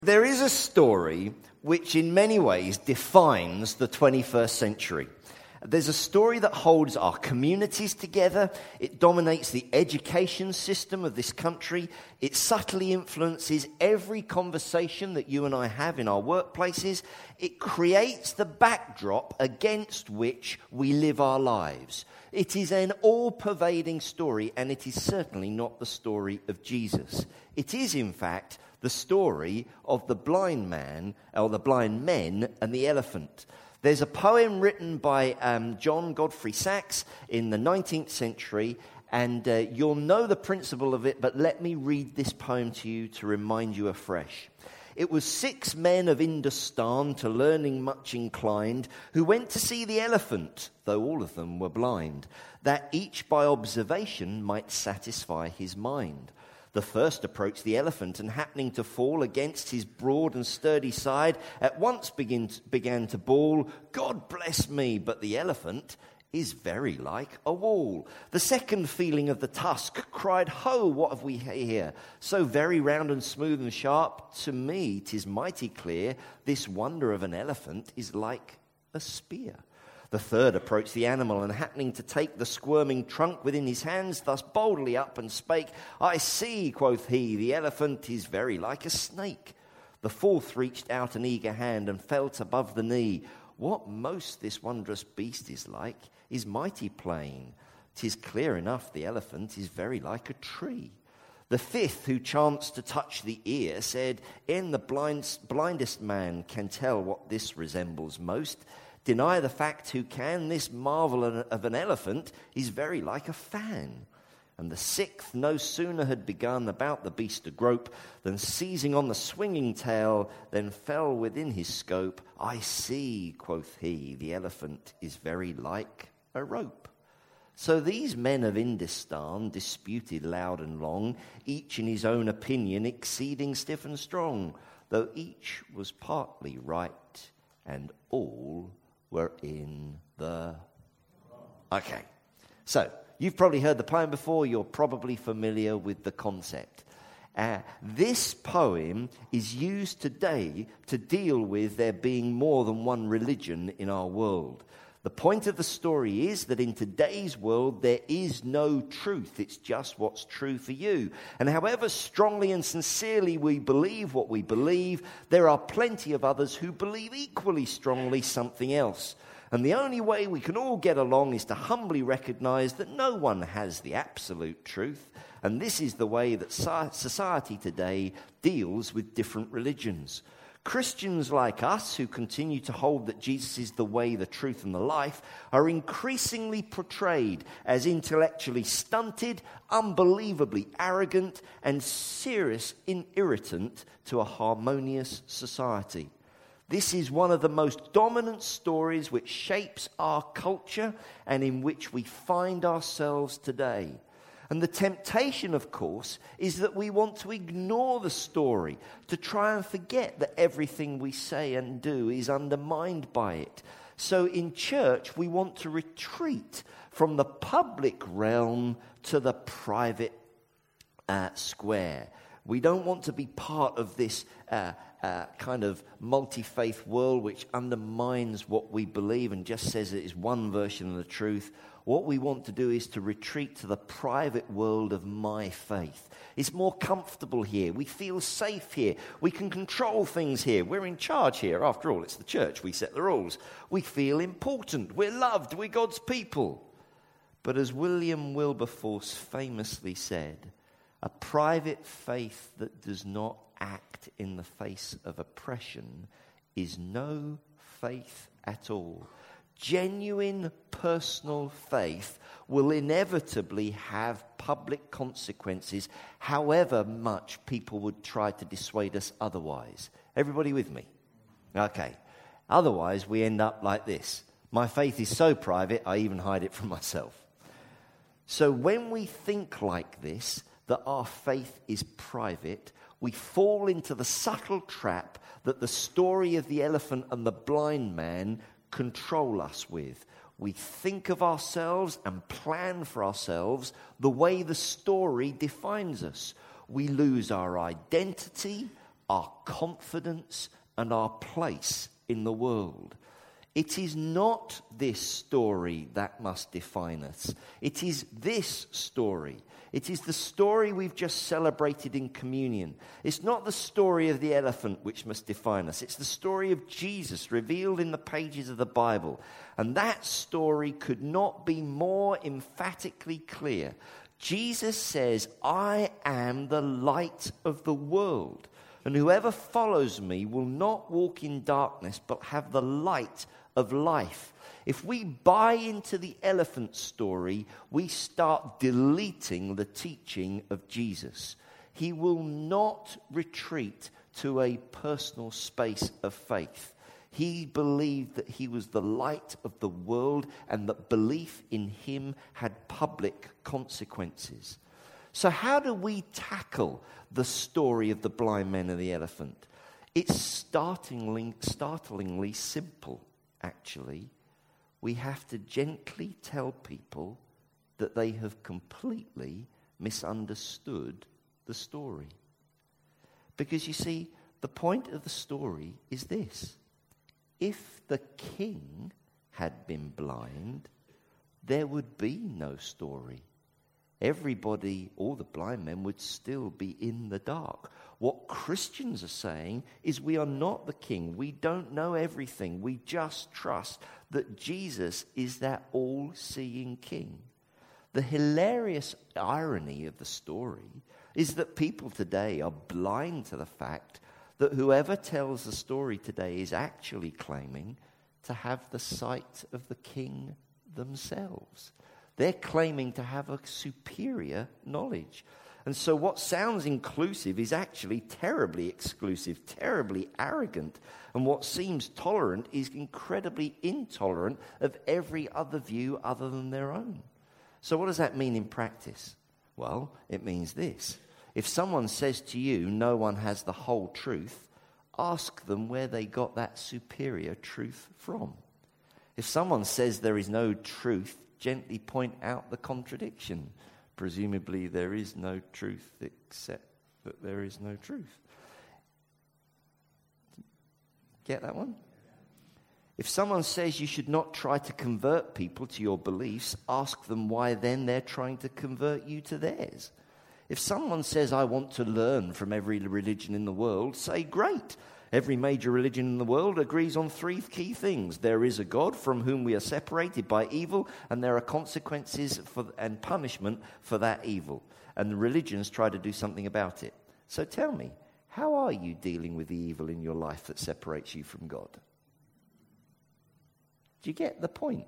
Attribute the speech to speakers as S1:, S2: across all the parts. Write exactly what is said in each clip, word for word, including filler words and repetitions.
S1: There is a story which in many ways defines the twenty-first century. There's a story that holds our communities together. It dominates the education system of this country. It subtly influences every conversation that you and I have in our workplaces. It creates the backdrop against which we live our lives. It is an all-pervading story, and it is certainly not the story of Jesus. It is, in fact, the story of the blind man, or the blind men, and the elephant. There's a poem written by um, John Godfrey Saxe in the nineteenth century, and uh, you'll know the principle of it, but let me read this poem to you to remind you afresh. It was six men of Indostan, to learning much inclined, who went to see the elephant, though all of them were blind, that each by observation might satisfy his mind. The first approached the elephant, and happening to fall against his broad and sturdy side, at once begin, began to bawl, "God bless me, but the elephant is very like a wall." The second, feeling of the tusk, cried, "Ho, what have we here? So very round and smooth and sharp, to me 'tis mighty clear, this wonder of an elephant is like a spear." The third approached the animal, and happening to take the squirming trunk within his hands, thus boldly up and spake, "I see," quoth he, "the elephant is very like a snake." The fourth reached out an eager hand, and felt above the knee. "What most this wondrous beast is like is mighty plain. 'Tis clear enough the elephant is very like a tree." The fifth, who chanced to touch the ear, said, "E'en the blind, blindest man can tell what this resembles most. Deny the fact who can, this marvel of an elephant is very like a fan." And the sixth no sooner had begun about the beast to grope, than seizing on the swinging tail, then fell within his scope. "I see," quoth he, "the elephant is very like a rope." So these men of Indostan disputed loud and long, each in his own opinion exceeding stiff and strong, though each was partly right, and all were in the... Okay, so you've probably heard the poem before. You're probably familiar with the concept. Uh, this poem is used today to deal with there being more than one religion in our world. The point of the story is that in today's world, there is no truth. It's just what's true for you. And however strongly and sincerely we believe what we believe, there are plenty of others who believe equally strongly something else. And the only way we can all get along is to humbly recognize that no one has the absolute truth. And this is the way that society today deals with different religions. Christians like us, who continue to hold that Jesus is the way, the truth, and the life, are increasingly portrayed as intellectually stunted, unbelievably arrogant, and serious irritant to a harmonious society. This is one of the most dominant stories which shapes our culture and in which we find ourselves today. And the temptation, of course, is that we want to ignore the story, to try and forget that everything we say and do is undermined by it. So in church, we want to retreat from the public realm to the private uh, square. We don't want to be part of this uh, uh, kind of multi-faith world which undermines what we believe and just says it is one version of the truth. What we want to do is to retreat to the private world of my faith. It's more comfortable here. We feel safe here. We can control things here. We're in charge here. After all, it's the church. We set the rules. We feel important. We're loved. We're God's people. But as William Wilberforce famously said, a private faith that does not act in the face of oppression is no faith at all. Genuine personal faith will inevitably have public consequences, however much people would try to dissuade us otherwise. Everybody with me? Okay. Otherwise, we end up like this. My faith is so private, I even hide it from myself. So when we think like this, that our faith is private, we fall into the subtle trap that the story of the elephant and the blind man control us with. We think of ourselves and plan for ourselves the way the story defines us. We lose our identity, our confidence and our place in the world. It is not this story that must define us. It is this story. It is the story we've just celebrated in communion. It's not the story of the elephant which must define us. It's the story of Jesus revealed in the pages of the Bible. And that story could not be more emphatically clear. Jesus says, I am the light of the world. And whoever follows me will not walk in darkness, but have the light of life. If we buy into the elephant story, we start deleting the teaching of Jesus. He will not retreat to a personal space of faith. He believed that he was the light of the world and that belief in him had public consequences. So how do we tackle the story of the blind men and the elephant? It's startlingly, startlingly simple, actually. We have to gently tell people that they have completely misunderstood the story. Because you see, the point of the story is this. If the king had been blind, there would be no story. Everybody, all the blind men, would still be in the dark. What Christians are saying is we are not the king. We don't know everything. We just trust that Jesus is that all-seeing king. The hilarious irony of the story is that people today are blind to the fact that whoever tells the story today is actually claiming to have the sight of the king themselves. They're claiming to have a superior knowledge. And so what sounds inclusive is actually terribly exclusive, terribly arrogant. And what seems tolerant is incredibly intolerant of every other view other than their own. So what does that mean in practice? Well, it means this. If someone says to you, no one has the whole truth, ask them where they got that superior truth from. If someone says there is no truth, gently point out the contradiction. Presumably there is no truth except that there is no truth. Get that one? If someone says you should not try to convert people to your beliefs, ask them why then they're trying to convert you to theirs. If someone says, I want to learn from every religion in the world, say, great. Every major religion in the world agrees on three key things. There is a God from whom we are separated by evil, and there are consequences for, and punishment for that evil. And the religions try to do something about it. So tell me, how are you dealing with the evil in your life that separates you from God? Do you get the point?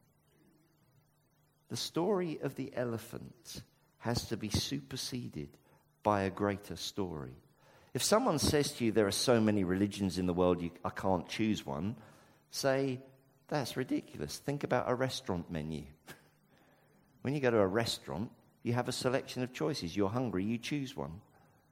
S1: The story of the elephant has to be superseded by a greater story. If someone says to you, there are so many religions in the world, you, I can't choose one, say, that's ridiculous. Think about a restaurant menu. When you go to a restaurant, you have a selection of choices. You're hungry, you choose one.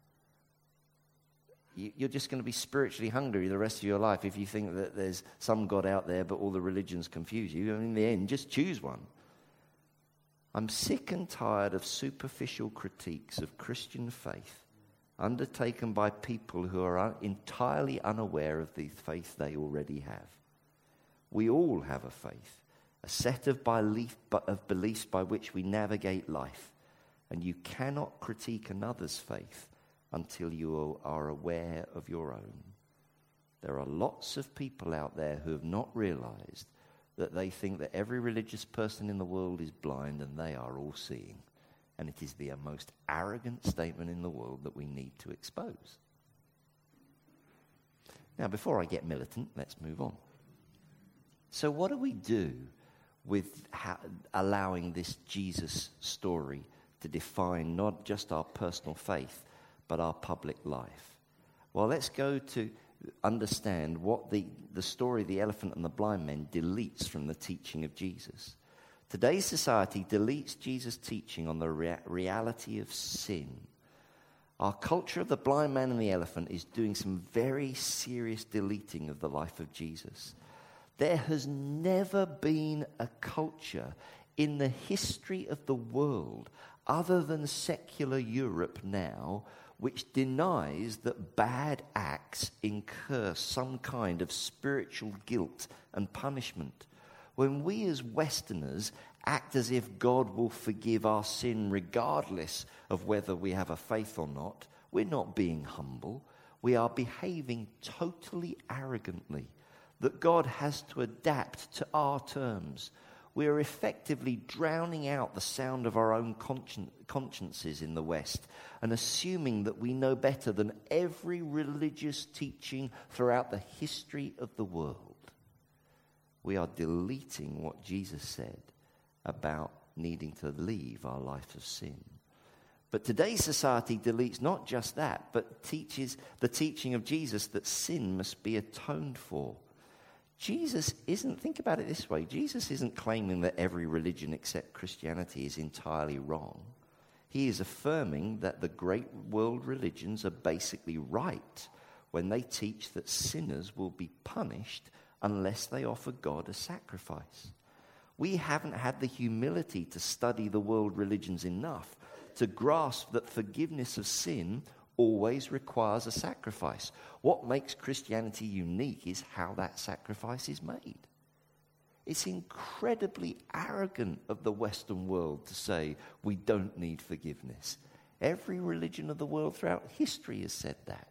S1: You, you're just going to be spiritually hungry the rest of your life if you think that there's some God out there, but all the religions confuse you. And in the end, just choose one. I'm sick and tired of superficial critiques of Christian faith undertaken by people who are un- entirely unaware of the faith they already have. We all have a faith, a set of, belief, of beliefs by which we navigate life, and you cannot critique another's faith until you are aware of your own. There are lots of people out there who have not realized that they think that every religious person in the world is blind and they are all seeing. And it is the most arrogant statement in the world that we need to expose. Now, before I get militant, let's move on. So what do we do with ha- allowing this Jesus story to define not just our personal faith, but our public life? Well, let's go to understand what the, the story of the elephant and the blind men deletes from the teaching of Jesus. Today's society deletes Jesus' teaching on the rea- reality of sin. Our culture of the blind man and the elephant is doing some very serious deleting of the life of Jesus. There has never been a culture in the history of the world, other than secular Europe now, which denies that bad acts incur some kind of spiritual guilt and punishment. When we as Westerners act as if God will forgive our sin regardless of whether we have a faith or not, we're not being humble. We are behaving totally arrogantly, that God has to adapt to our terms. We are effectively drowning out the sound of our own conscien- consciences in the West and assuming that we know better than every religious teaching throughout the history of the world. We are deleting what Jesus said about needing to leave our life of sin. But today's society deletes not just that, but teaches the teaching of Jesus that sin must be atoned for. Jesus isn't, think about it this way, Jesus isn't claiming that every religion except Christianity is entirely wrong. He is affirming that the great world religions are basically right when they teach that sinners will be punished unless they offer God a sacrifice. We haven't had the humility to study the world religions enough to grasp that forgiveness of sin always requires a sacrifice. What makes Christianity unique is how that sacrifice is made. It's incredibly arrogant of the Western world to say we don't need forgiveness. Every religion of the world throughout history has said that.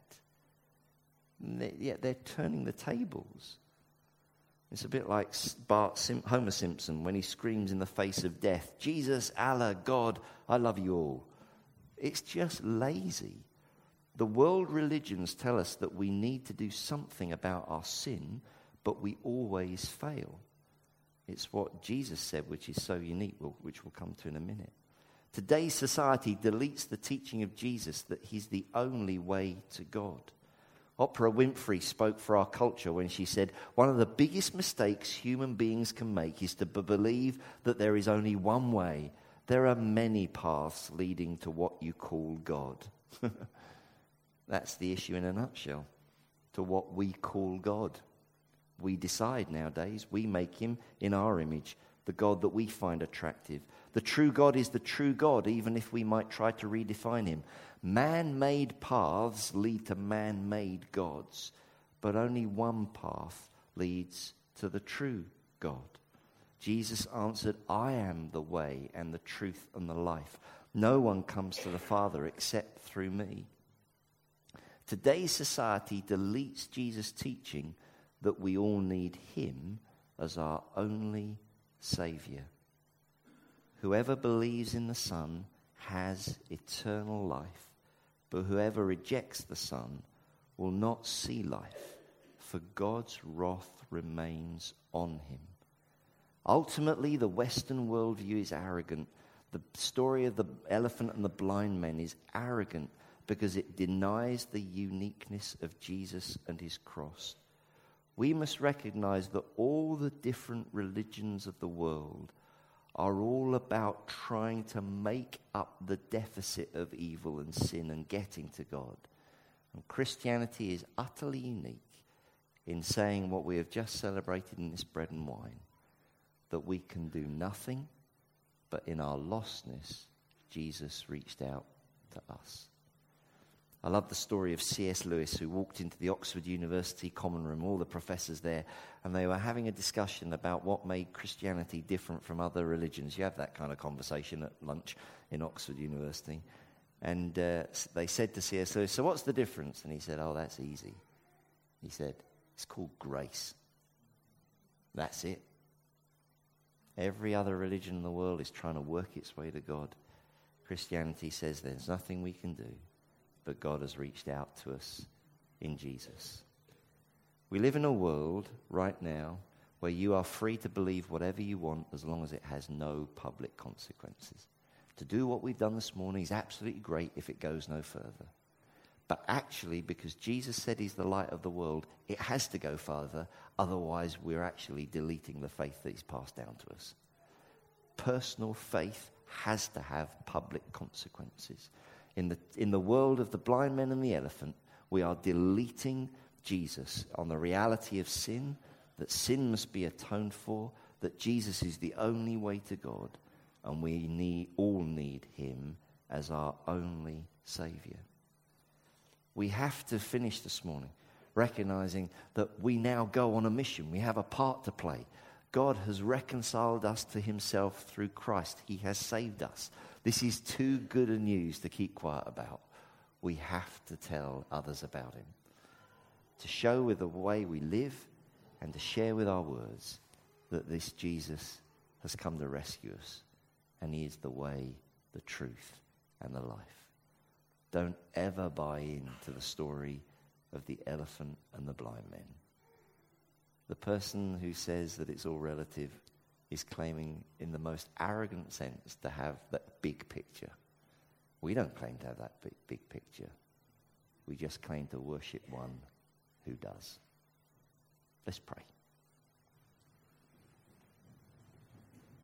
S1: And they, yet they're turning the tables. It's a bit like Bart Sim- Homer Simpson when he screams in the face of death, Jesus, Allah, God, I love you all. It's just lazy. The world religions tell us that we need to do something about our sin, but we always fail. It's what Jesus said, which is so unique, which we'll come to in a minute. Today's society deletes the teaching of Jesus that he's the only way to God. Oprah Winfrey spoke for our culture when she said, one of the biggest mistakes human beings can make is to b- believe that there is only one way. There are many paths leading to what you call God. That's the issue in a nutshell, to what we call God. We decide nowadays, we make him in our image, the God that we find attractive. The true God is the true God, even if we might try to redefine him. Man-made paths lead to man-made gods, but only one path leads to the true God. Jesus answered, I am the way and the truth and the life. No one comes to the Father except through me. Today's society deletes Jesus' teaching that we all need him as our only Savior. Whoever believes in the Son has eternal life, but whoever rejects the Son will not see life, for God's wrath remains on him. Ultimately, the Western worldview is arrogant. The story of the elephant and the blind men is arrogant because it denies the uniqueness of Jesus and his cross. We must recognize that all the different religions of the world are all about trying to make up the deficit of evil and sin and getting to God. And Christianity is utterly unique in saying what we have just celebrated in this bread and wine, that we can do nothing, but in our lostness, Jesus reached out to us. I love the story of C S Lewis, who walked into the Oxford University common room, all the professors there, and they were having a discussion about what made Christianity different from other religions. You have that kind of conversation at lunch in Oxford University. And uh, they said to C S Lewis, so what's the difference? And he said, oh, that's easy. He said, it's called grace. That's it. Every other religion in the world is trying to work its way to God. Christianity says there's nothing we can do, but God has reached out to us in Jesus. We live in a world right now where you are free to believe whatever you want as long as it has no public consequences. To do what we've done this morning is absolutely great if it goes no further. But actually, because Jesus said he's the light of the world, it has to go further. Otherwise, we're actually deleting the faith that he's passed down to us. Personal faith has to have public consequences. In the, in the world of the blind men and the elephant, we are deleting Jesus on the reality of sin, that sin must be atoned for, that Jesus is the only way to God, and we need, all need him as our only Savior. We have to finish this morning recognizing that we now go on a mission. We have a part to play. God has reconciled us to himself through Christ. He has saved us. This is too good a news to keep quiet about. We have to tell others about him, to show with the way we live and to share with our words that this Jesus has come to rescue us, and he is the way, the truth, and the life. Don't ever buy into the story of the elephant and the blind men. The person who says that it's all relative is claiming in the most arrogant sense to have that big picture. We don't claim to have that big, big picture. We just claim to worship one who does. Let's pray.